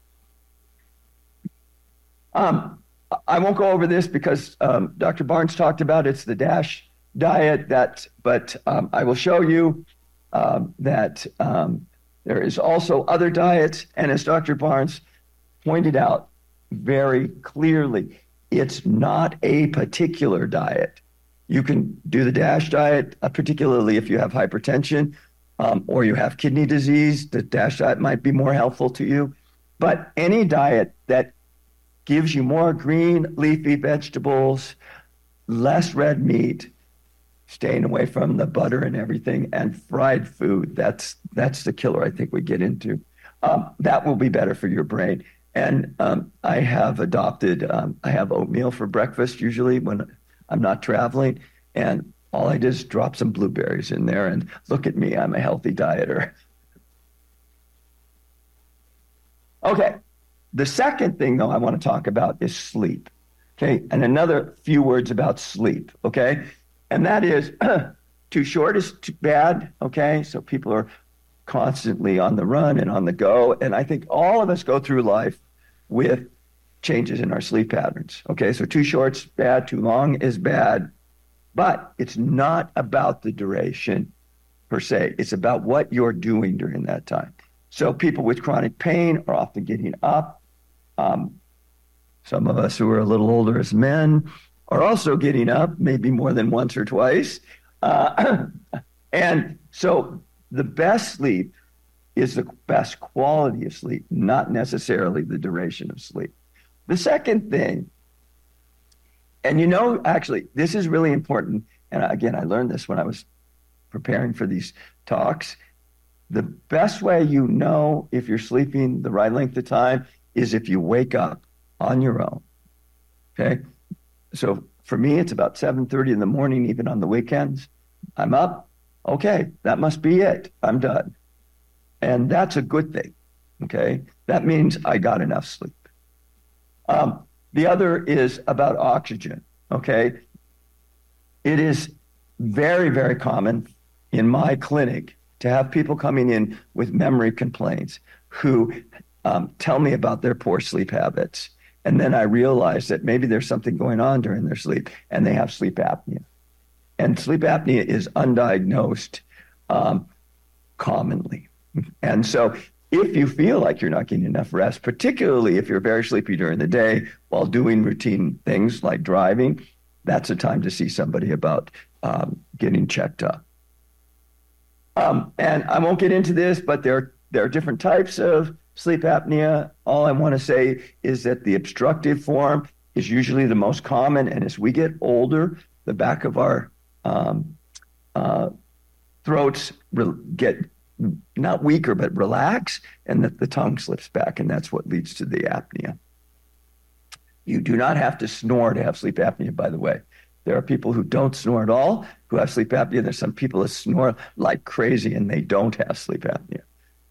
Um, I won't go over this because um, Doctor Barnes talked about it. It's the DASH diet, that, but um, I will show you um, that um, there is also other diets, and as Doctor Barnes pointed out very clearly, it's not a particular diet. You can do the DASH diet, uh, particularly if you have hypertension um, or you have kidney disease. The DASH diet might be more helpful to you. But any diet that gives you more green leafy vegetables, less red meat, staying away from the butter and everything, and fried food, that's that's the killer I think we get into. Um, that will be better for your brain. And um, I have adopted, um, I have oatmeal for breakfast usually when I'm not traveling, and all I did is drop some blueberries in there, and look at me, I'm a healthy dieter. Okay, the second thing, though, I want to talk about is sleep, okay? And another few words about sleep, okay? And that is, too short is too bad, okay? So people are constantly on the run and on the go, and I think all of us go through life with changes in our sleep patterns, okay? So too short's bad, too long is bad, but it's not about the duration per se. It's about what you're doing during that time. So people with chronic pain are often getting up. Um, some of us who are a little older as men are also getting up, maybe more than once or twice. Uh, and so the best sleep is the best quality of sleep, not necessarily the duration of sleep. The second thing, and you know, actually, this is really important. And again, I learned this when I was preparing for these talks. The best way you know if you're sleeping the right length of time is if you wake up on your own, okay? So for me, it's about seven thirty in the morning, even on the weekends. I'm up. Okay, that must be it. I'm done. And that's a good thing, okay? That means I got enough sleep. Um, the other is about oxygen, okay? It is very, very common in my clinic to have people coming in with memory complaints who um, tell me about their poor sleep habits. And then I realize that maybe there's something going on during their sleep and they have sleep apnea. And sleep apnea is undiagnosed um, commonly. And so if you feel like you're not getting enough rest, particularly if you're very sleepy during the day while doing routine things like driving, that's a time to see somebody about um, getting checked up. Um, and I won't get into this, but there, there are different types of sleep apnea. All I want to say is that the obstructive form is usually the most common. And as we get older, the back of our um, uh, throats re- get not weaker, but relax, and that the tongue slips back, and that's what leads to the apnea. You do not have to snore to have sleep apnea, by the way. There are people who don't snore at all who have sleep apnea. There's some people that snore like crazy and they don't have sleep apnea.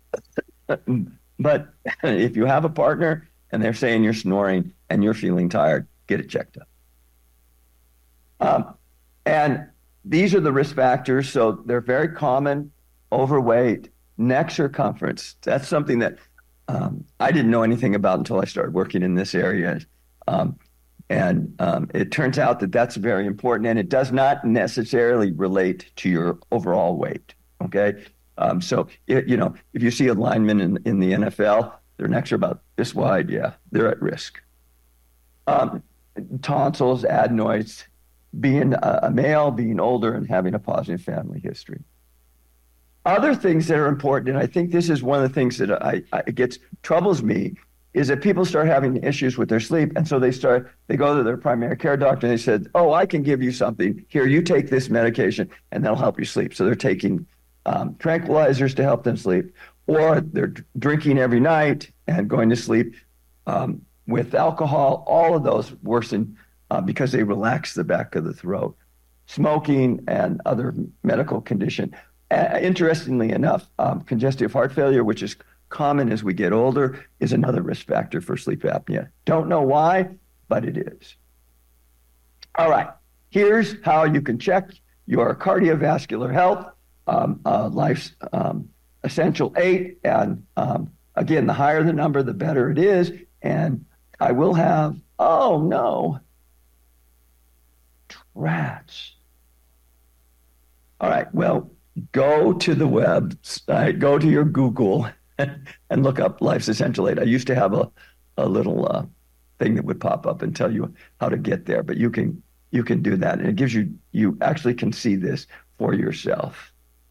But if you have a partner and they're saying you're snoring and you're feeling tired, get it checked up. Um, and these are the risk factors. So they're very common: overweight, neck circumference. That's something that um, I didn't know anything about until I started working in this area. Um, And um, it turns out that that's very important, and it does not necessarily relate to your overall weight, okay? Um, so, it, you know, if you see a lineman in, in the N F L, their necks are about this wide, yeah, they're at risk. Um, tonsils, adenoids, being a, a male, being older, and having a positive family history. Other things that are important, and I think this is one of the things that I, I it gets troubles me, is that people start having issues with their sleep, and so they start they go to their primary care doctor and they said, "Oh, I can give you something. Here, you take this medication, and that'll help you sleep." So they're taking um, tranquilizers to help them sleep, or they're drinking every night and going to sleep um, with alcohol. All of those worsen uh, because they relax the back of the throat. Smoking and other medical condition. Uh, interestingly enough, um, congestive heart failure, which is common as we get older, is another risk factor for sleep apnea. Don't know why, but it is. All right, here's how you can check your cardiovascular health. Um, uh, Life's um, Essential eight, and um, again, the higher the number, the better it is. And I will have, oh no, rats. All right, well, go to the website, go to your Google and look up Life's Essential eight. I used to have a, a little uh, thing that would pop up and tell you how to get there, but you can you can do that. And it gives you, you actually can see this for yourself.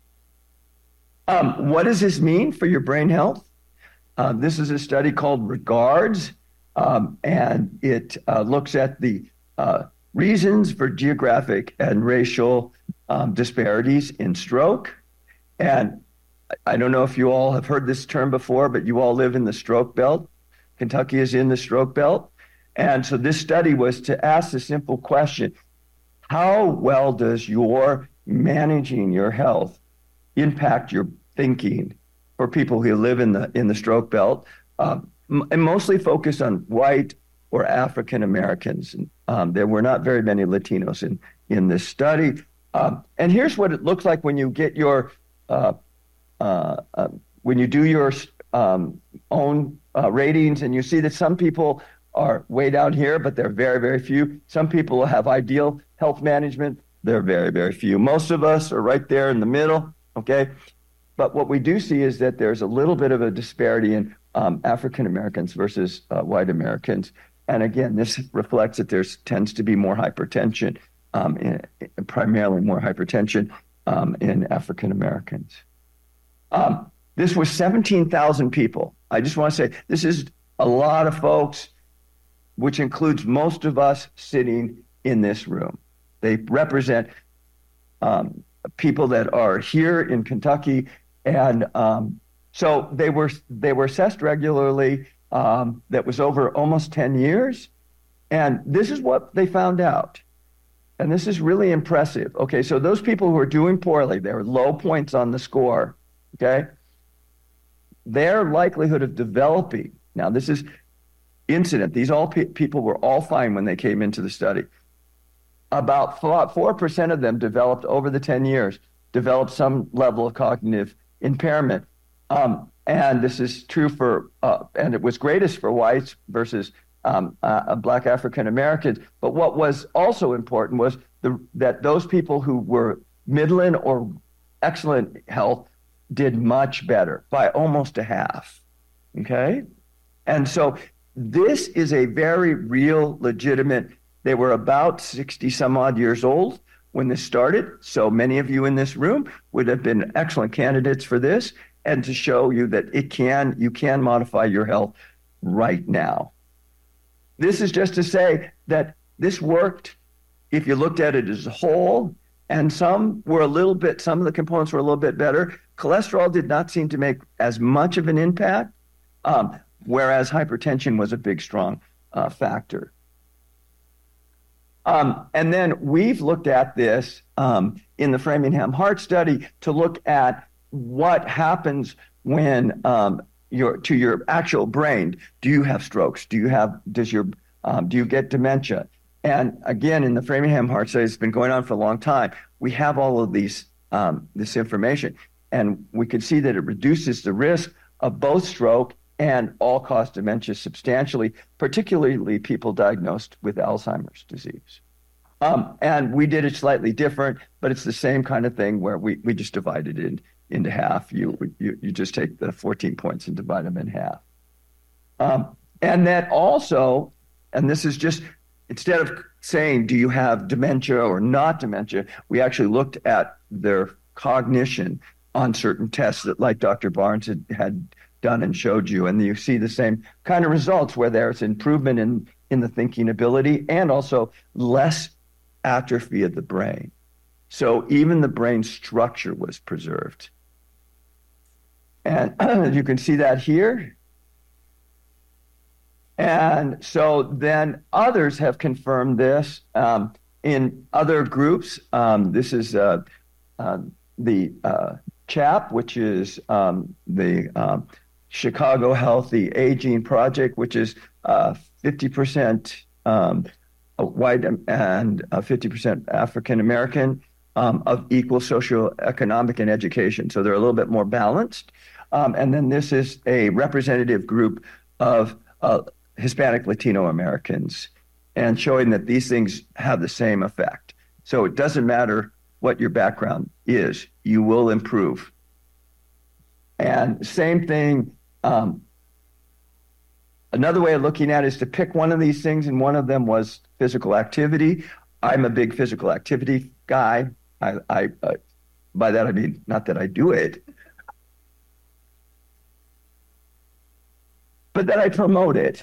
Um, what does this mean for your brain health? Uh, this is a study called REGARDS, um, and it uh, looks at the uh, reasons for geographic and racial um, disparities in stroke. And I don't know if you all have heard this term before, but you all live in the stroke belt. Kentucky is in the stroke belt. And so this study was to ask the simple question, how well does your managing your health impact your thinking for people who live in the in the stroke belt, um, and mostly focused on white or African Americans. Um, there were not very many Latinos in, in this study. Um, and here's what it looks like when you get your, uh, uh, uh, when you do your um, own uh, ratings, and you see that some people are way down here, but they're very, very few. Some people have ideal health management. They're very, very few. Most of us are right there in the middle, okay? But what we do see is that there's a little bit of a disparity in um, African Americans versus uh, white Americans. And again, this reflects that there tends to be more hypertension, um, in, in, primarily more hypertension um, in African Americans. Um, this was seventeen thousand people. I just want to say this is a lot of folks, which includes most of us sitting in this room. They represent um, people that are here in Kentucky, and um, so they were they were assessed regularly. Um, that was over almost ten years, and this is what they found out, and this is really impressive. Okay, so those people who are doing poorly, they're low points on the score. Okay, their likelihood of developing, now this is incident. These all pe- people were all fine when they came into the study. About four percent of them developed over the ten years, developed some level of cognitive impairment. Um, and this is true for, uh, and it was greatest for whites versus um, uh, black African Americans. But what was also important was the, that those people who were middling or excellent health did much better by almost a half. Okay? And so this is a very real, legitimate. They were about sixty some odd years old when this started. So many of you in this room would have been excellent candidates for this, and to show you that it can, you can modify your health right now. This is just to say that this worked if you looked at it as a whole, and some were a little bit, some of the components were a little bit better. Cholesterol did not seem to make as much of an impact, um, whereas hypertension was a big, strong uh, factor. Um, and then we've looked at this um, in the Framingham Heart Study to look at what happens when um, your to your actual brain. Do you have strokes? Do you have does your um, do you get dementia? And again, in the Framingham Heart Study, it's been going on for a long time. We have all of these um, this information, and we could see that it reduces the risk of both stroke and all cause dementia substantially, particularly people diagnosed with Alzheimer's disease. Um, and we did it slightly different, but it's the same kind of thing where we, we just divided it into half. You, you, you just take the fourteen points and divide them in half. Um, and then also, and this is just, instead of saying, do you have dementia or not dementia, we actually looked at their cognition on certain tests that, like Doctor Barnes had, had done and showed you. And you see the same kind of results where there's improvement in, in the thinking ability and also less atrophy of the brain. So even the brain structure was preserved. And you can see that here. And so then others have confirmed this um, in other groups. Um, this is uh, uh, the uh, CHAP, which is um, the um, Chicago Healthy Aging Project, which is uh, fifty percent um, white and uh, fifty percent African American um, of equal socioeconomic and education. So they're a little bit more balanced. Um, and then this is a representative group of uh, Hispanic Latino Americans, and showing that these things have the same effect. So it doesn't matter what your background is, you will improve. And same thing, um, another way of looking at it is to pick one of these things, and one of them was physical activity. I'm a big physical activity guy. I, I uh, by that I mean not that I do it, but that I promote it.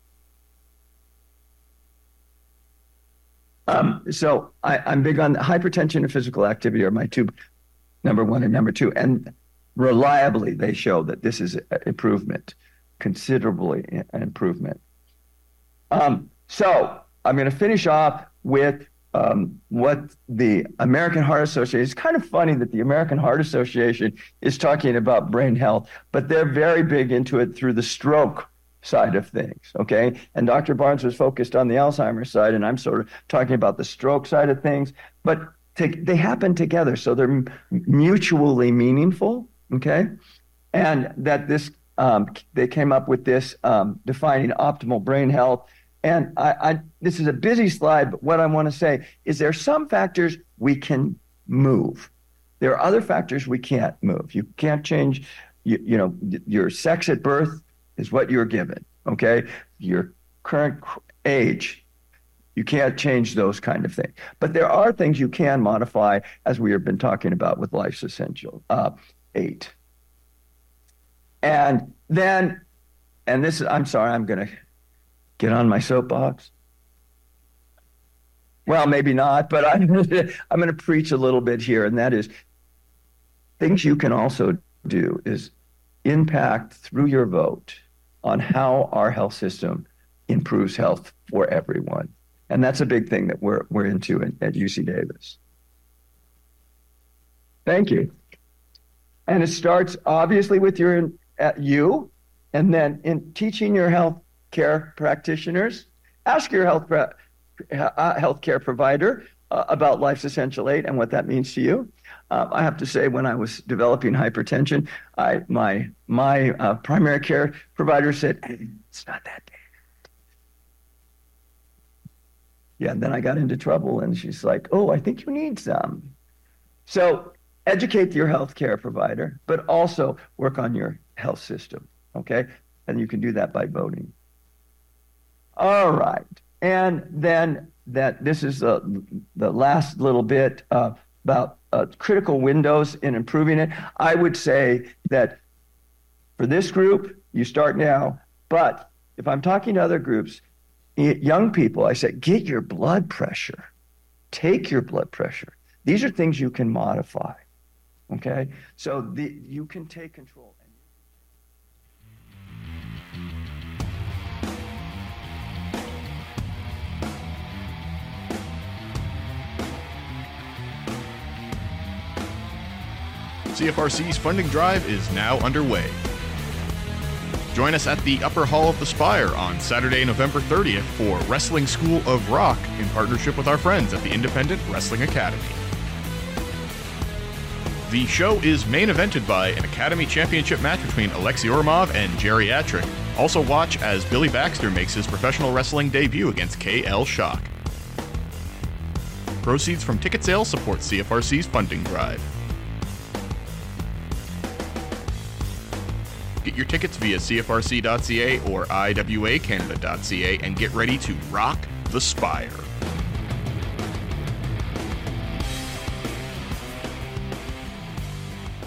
Um, so I, I'm big on hypertension and physical activity are my two, number one and number two. And reliably, they show that this is improvement, considerably an improvement. Um, so I'm going to finish off with um, what the American Heart Association, it's kind of funny that the American Heart Association is talking about brain health, but they're very big into it through the stroke side of things, okay? And Doctor Barnes was focused on the Alzheimer's side, and I'm sort of talking about the stroke side of things, but to, they happen together, so they're mutually meaningful, okay? And that this, um, they came up with this um, defining optimal brain health. And I, I, this is a busy slide, but what I want to say is there are some factors we can move. There are other factors we can't move. You can't change, you, you know, your sex at birth is what you're given, okay? Your current age, you can't change those kind of things. But there are things you can modify, as we have been talking about with Life's Essential uh, eight. And then, and this is, I'm sorry, I'm going to get on my soapbox. Well, maybe not, but I'm going to, I'm going to preach a little bit here, and that is things you can also do is impact through your vote on how our health system improves health for everyone. And that's a big thing that we're we're into in, at U C Davis. Thank you. And it starts obviously with your at you, and then in teaching your health care practitioners, ask your health pra- uh, healthcare provider uh, about Life's Essential eight and what that means to you. Uh, I have to say, when I was developing hypertension, I my my uh, primary care provider said, "It's not that bad." Yeah, and then I got into trouble, and she's like, "Oh, I think you need some." So educate your healthcare provider, but also work on your health system. Okay, and you can do that by voting. All right, and then that this is the the last little bit uh, about. Uh, critical windows in improving it. I would say that for this group, you start now, but if I'm talking to other groups, young people, I say, get your blood pressure. Take your blood pressure. These are things you can modify, okay? So the, you can take control. C F R C's funding drive is now underway. Join us at the Upper Hall of the Spire on Saturday, November thirtieth for Wrestling School of Rock in partnership with our friends at the Independent Wrestling Academy. The show is main evented by an Academy Championship match between Alexei Ormov and Geriatric. Also watch as Billy Baxter makes his professional wrestling debut against K L Shock. Proceeds from ticket sales support C F R C's funding drive. Get your tickets via C F R C dot C A or I W A Canada dot C A and get ready to rock the Spire.